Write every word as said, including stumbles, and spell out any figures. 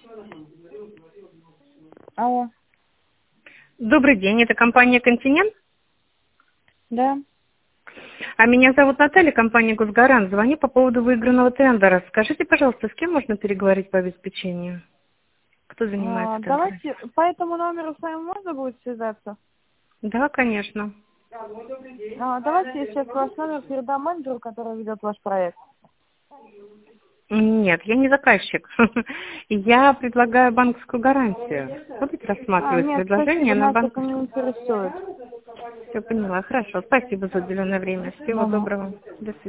Алло. Добрый день, это компания «Континент». Да. А меня зовут Наталья, компания «Госгарант». Звоню по поводу выигранного тендера. Скажите, пожалуйста, с кем можно переговорить по обеспечению? Кто занимается А, тендером? давайте по этому номеру с вами можно будет связаться? Да, конечно. А, давайте я сейчас ваш номер передам менеджеру, который ведет ваш проект. Нет, я не заказчик. Я предлагаю банковскую гарантию. Будете А, рассматривать нет, предложение спасибо, на нас это не банковскую? интересует. Все поняла. Хорошо. Спасибо за уделенное время. Всего Ага. доброго. До свидания.